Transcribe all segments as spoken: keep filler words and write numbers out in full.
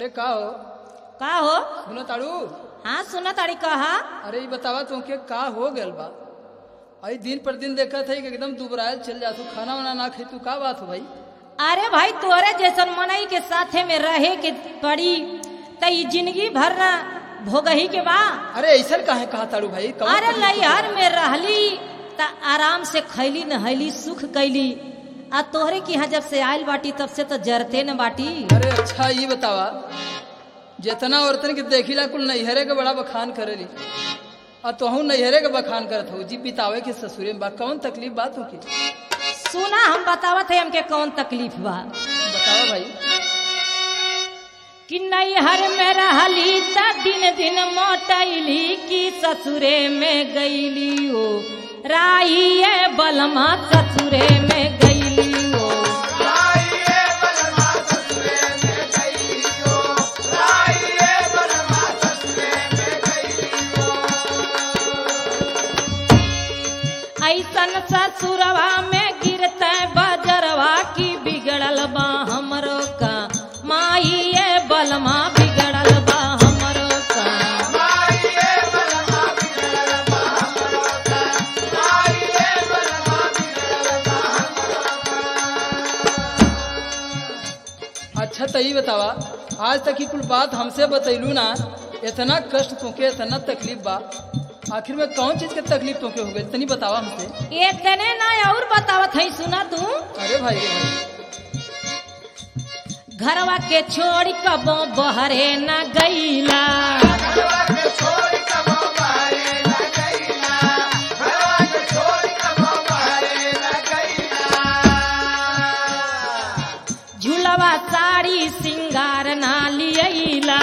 का हो का हो? सुनो ताड़ू। हाँ सुना ताड़ी कहा। अरे ये बतावा तुमके का हो गल बा? आई दिन पर दिन देखा था कि एकदम दुबरायल चल जातू, खाना वाना ना खाई, तू का बात हो भाई? अरे भाई तोरे जैसन मनई के साथे में रहे के पड़ी तई जिंदगी भर ना भोगही के बा। अरे ऐसा काहे कहा ताड़ू भाई? कौन अरे तकलीफ लैहर में रहली त आराम से खैली नहैली सुख कैली, आ तोहरे की यहाँ जब से आयल बाटी तब से तो जरते न बाटी। अरे अच्छा ये बतावा, जितना औरतन के देखिला कुल नैहरे के बड़ा बखान करेली, और तोहू नैहरे के बखान करत हो जी बितावे के ससुरे में बा, कौन तकलीफ बात हो की? सुना हम बतावत है हमके कौन तकलीफ बा। बतावा भाई। कि नैहर में रहली त दिन दिन मोटैली, की ससुरे में गईली हो राहिए बलमा ससुरे में गईली हो। ऐसन ससुरवा में गिरते बजरवा की बिगड़ल बा हमरो का माइए बलमा बिगड़ल बा हमरो का। अच्छा तो ये बतावा, आज तक की कुल बात हमसे बतैलू ना, इतना कष्ट तुमके, इतना तकलीफ बा, आखिर में कौन चीज के तकलीफ तुमके हो गई? तनी बतावा हमसे। इतने ना और बतावत है, सुना तू। अरे भाई रे भाई, घरवा के छोड़ी कबो बहरे न गईला, झूलवा साड़ी सिंगार ना लियला,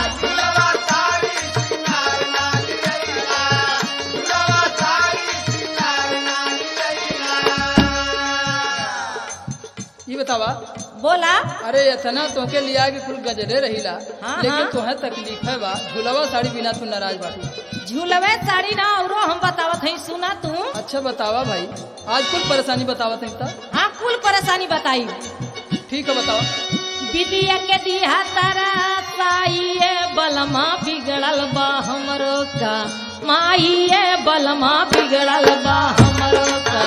ये बतावा। बोला। अरे इतना तोके लिया कि कुल गजरे रहीला, हाँ, लेकिन हाँ। तुम्हें तकलीफ है बा, झूलवा साड़ी बिना तू नाराज बाटू। झूलवे साड़ी ना औरो हम बतावत है, सुना तू। अच्छा बतावा भाई, आज कुल परेशानी बतावत है। हाँ कुल परेशानी बताई। ठीक है बतावा। विदिया के दिया तारा साइए बलमा बिगड़ल बा हमरो का, माइए बलमा बिगड़ल बा हमरो का।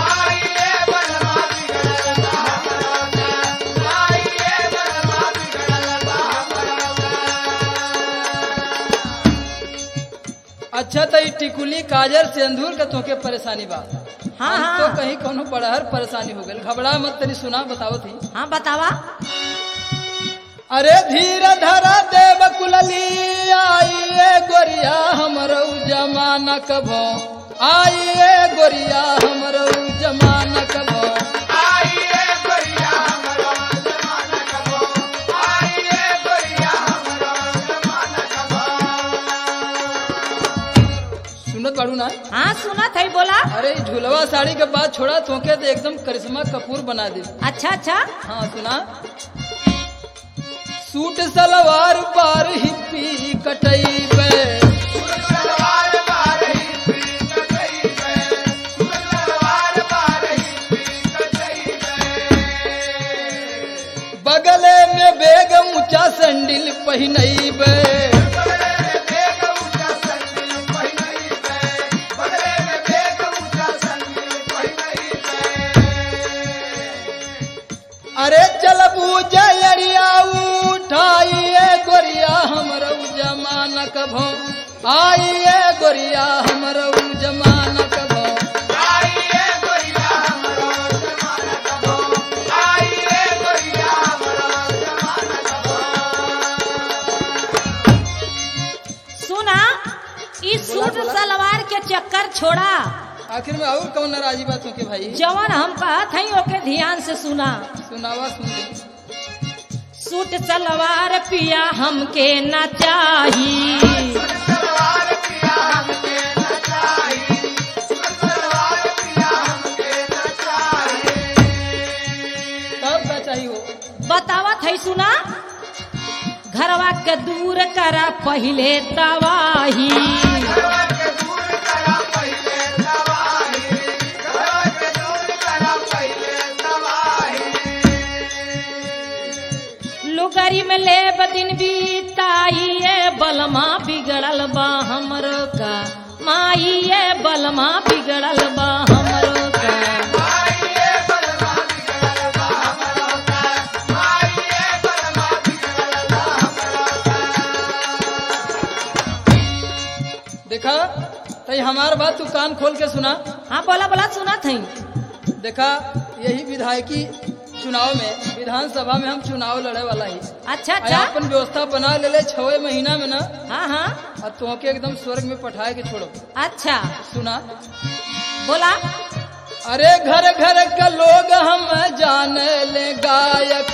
अच्छा तो ये टिकुली काजल सिंदूर का तोके परेशानी बा। हाँ, हम हाँ। तो कहीं कोनो बड़हर परेशानी हो गई, घबरा मत, तनी सुना बतावत ही। हाँ बतावा। अरे धीर धरा देव कुलली आइए गोरिया हमरो जमाना कभो, आइए गोरिया हमरो जमाना कभो, आइए गोरिया हमरो जमाना कभो, आइए गोरिया हमरो जमाना कभो। सुनत बाड़ू ना? हाँ सुना था, बोला। अरे झूलवा साड़ी के बाद छोड़ा तोके तो एकदम करिश्मा कपूर बना दे। अच्छा अच्छा। हाँ सुना। सूट सलवार बार हिप्पी कटैबे, बगले में बेग ऊंचा सैंडल पहिनैबे, अरे चलबू जयरिया उठाइए गोरिया हमरो जमाना कभो, आइए गोरिया हमरो जमाना कभो, आइए गोरिया हमरो जमाना कभो, आइए गोरिया हमरो जमाना कभो। सुना, इस सूट सलवार के चक्कर छोड़ा, आखिर में और कौन नाराजी बात हो के भाई? जवन हम कहत हई ओके ध्यान से सुना। सुनावा सुन ले। सूट सलवार पिया हमके ना चाही, कब का चाहिए हो? बतावत है, सुना। घरवा के दूर करा पहले तवाही, लुगरी में ले बदिन भी बलमा बिगड़ल बा हमरो का। देखा तई हमार बात तू कान खोल के सुना। हाँ बोला बोला सुना थी। देखा यही विधायकी चुनाव में विधानसभा में हम चुनाव लड़े वाला ही। अच्छा आ अच्छा। अपन व्यवस्था बना ले ले छवे महीना में ना। हाँ हाँ। और तुहके एकदम स्वर्ग में पठाए के छोड़ो। अच्छा सुना बोला। अरे घर घर का लोग हम जान ले गायक,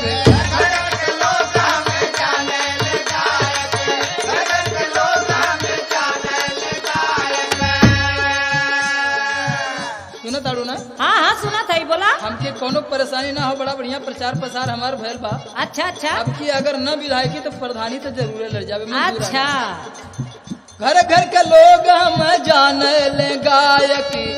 सुना ताड़ू ना। हाँ हाँ सुना था बोला। हमके कोनो परेशानी ना हो, बड़ा बढ़िया प्रचार प्रसार हमार भयल बा। अच्छा अच्छा। अब की अगर न विधायकी तो प्रधानी तो जरूर लड़ जावे। मंजूर अच्छा है। घर घर के लोग हम जान ले गायक,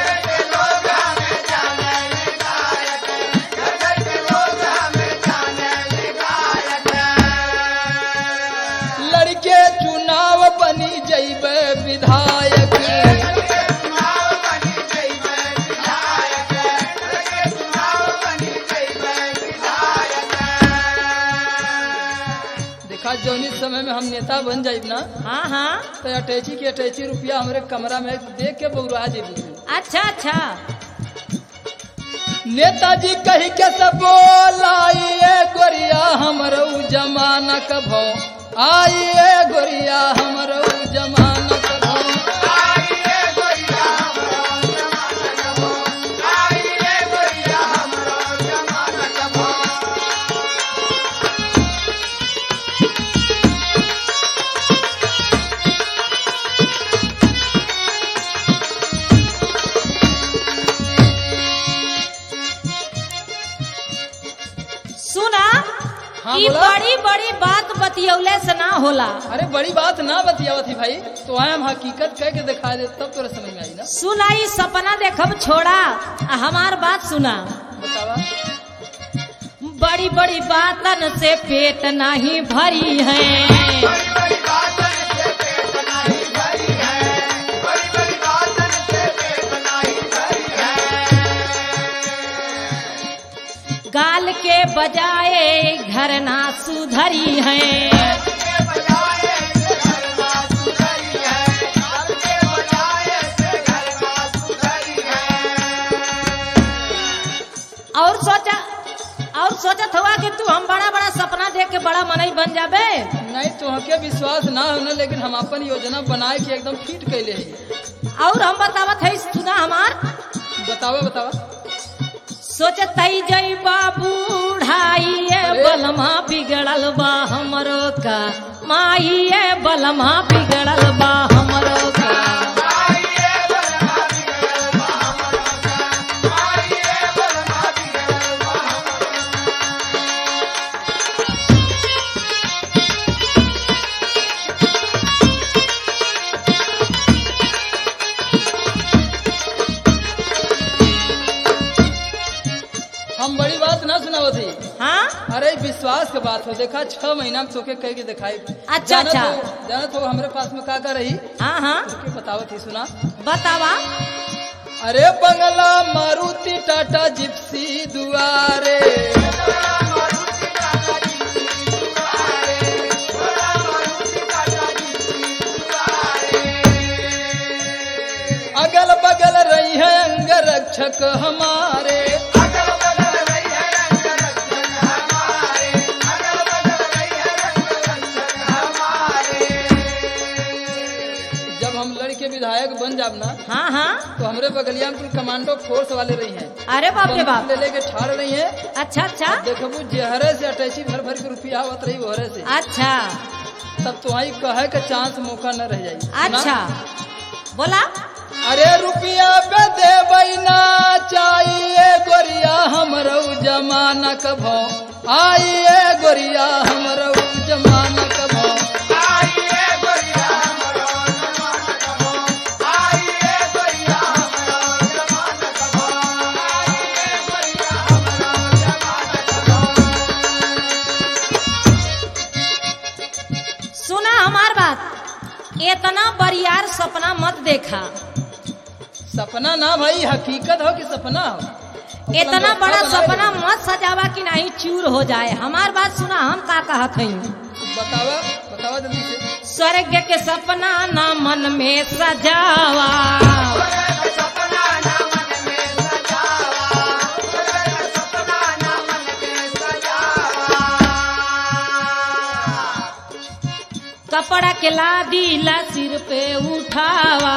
लड़के चुनाव बनी जैबे विधायक। देखा जौनी समय में हम नेता बन जाइब ना, हाँ हाँ। तो अटैची के अटैची रुपया हमारे कमरा में देख के बउरा जेबू। अच्छा अच्छा। नेताजी कही के सब बोलाइए गोरिया हमरो जमाना कभो, आइए गोरिया हमरो जमाना कभो। सुना। हाँ, ई बोला। बड़ी बड़ी बात बतियौले से ना होला। अरे बड़ी बात ना बतियावत थी भाई, तो आए हम हकीकत कह के दिखा दे तब तोरा समझ में आई ना। सुना ई सपना देखब छोड़ा, आ हमार बात सुना। बतावा। बड़ी बड़ी बातन से पेट नहीं भरी है, गाल के बजाए घर ना सुधरी है। और सोचा और सोचत हुआ कि तू हम बड़ा बड़ा सपना देख के बड़ा मनई बन जाबे। नहीं तो हके विश्वास ना होना, लेकिन हम अपन योजना बनाए के एकदम फिट कैले है। और हम बतावत है सुना हमार। बतावा बतावा। सोचत है जय बूढ़ाइए बलमा बिगड़ल बा हमरो का, माइए बलमा बिगड़ल बा हमरो का। हम बड़ी बात ना सुनावत थी। हाँ अरे विश्वास के बात हो। देखा छह महीना में तोके कह के दिखाई। अच्छा अच्छा। जानत हो हमारे पास में का का रही। हाँ हाँ तोके बतावत थी, सुना। बतावा। अरे बंगला मारुति टाटा जिप्सी दुआरे, अगल बगल रही है अंग रक्षक हमारे। जब हम लड़के विधायक बन जाब ना, हाँ हाँ। तो हमारे बगलिया में कमांडो फोर्स वाले रही हैं। अरे बाप रे बाप। ले लेके ठाड़ रही है। अच्छा अच्छा। देखो जहरे से अटैची भर भर के रुपया आवत रही वहरे से। अच्छा तब तुम्हारी कहे के चांस मौका न रह जाये। अच्छा बोला। अरे रुपया पे दे ना चाहिए गोरिया हमरो जमाना कभो, आइए गोरिया हमरो जमाना कभो। सुना हमार बात, इतना बरियार सपना मत देखा। सपना ना भाई, हकीकत हो कि सपना हो। इतना बड़ा सपना मत सजावा कि नहीं चूर हो जाए। हमार बात सुना, हम का कहत हई। बतावा बतावा जल्दी से। स्वर्ग के सपना ना मन में सजावा, कपड़ा के लादीला सिर पे उठावा,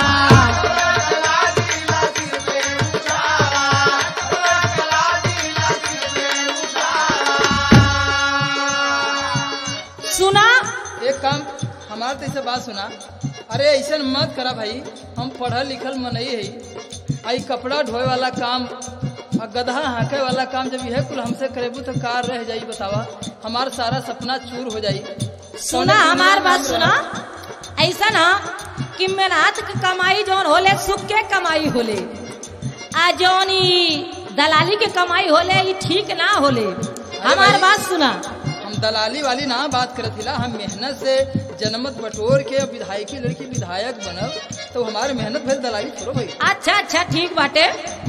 सुना एक काम हमारे तो ऐसे बात सुना। अरे ऐसा मत करा भाई, हम पढ़ल लिखल मनई है। आई कपड़ा ढोए वाला काम और गधा हाँके वाला काम जब यह कुल हमसे करेबू तो कार रह जाई। बतावा, हमारा सारा सपना चूर हो जाई। सुना हमार बात सुना, ऐसा ना कि मेहनत की कमाई जौन होले सुख के कमाई होले, आ जौन ई दलाली के कमाई होले ई ठीक ना होले। हमार बात सुना, हम दलाली वाली ना बात करत हिला। हम मेहनत से जनमत बटोर के विधायकी लड़की विधायक बनब तो हमारे मेहनत भर दलाली छोड़ो भाई। अच्छा अच्छा ठीक बाटे।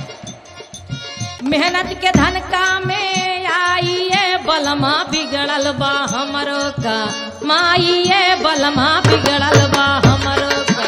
मेहनत के धन का में आइए बलमा बिगड़ल बा हमरो का, माइए बलमा बिगड़ल बा हमरो का।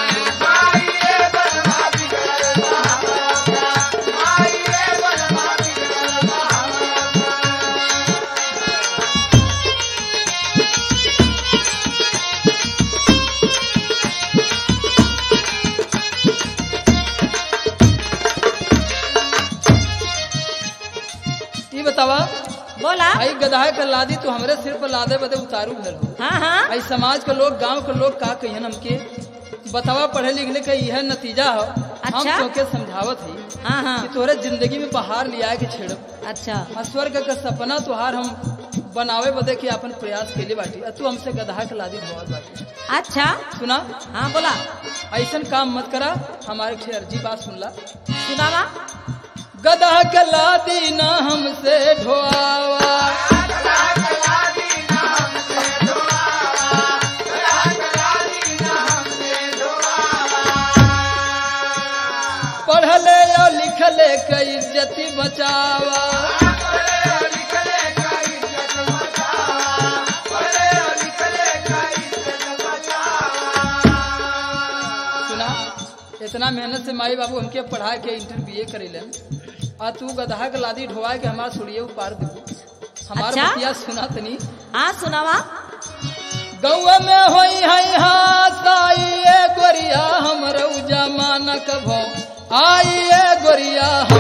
बतावा बोला भाई, गधा के लादी तो हमरे सिर पर लादे बदे उतारू भर हो। हाँ हाँ भाई समाज के लोग, गांव के लोग का कहियन हमके। बतावा, पढ़े लिखने का यह नतीजा हो। अच्छा? हम तोके समझावत ही हाँ हाँ कि तोरे जिंदगी में बाहर लिया के छेड़। अच्छा, स्वर्ग का सपना तुहार हम बनावे बदे के अपन प्रयास के लिए बाटी, तू हमसे गधा के लादी ढोवत बाटी। अच्छा सुना, हाँ बोला। ऐसा काम मत करा, हमारे खे अर्जी बात सुनला। सुनावा। गधा के लादी ना हमसे ढोआवा, पढ़ले या लिखले का इज्जती बचावा। सुना, इतना मेहनत से माई बाबू हमके पढ़ा के इंटरव्यू करेलन, आ तू गधा के लादी ढोवा के हमार सुड़िए पार देबू। हमार अच्छा? बतिया सुना तनी। हाँ सुनावा। गौवा में होई है हासाइए गोरिया हमरो जमाना कभो आइए गोरिया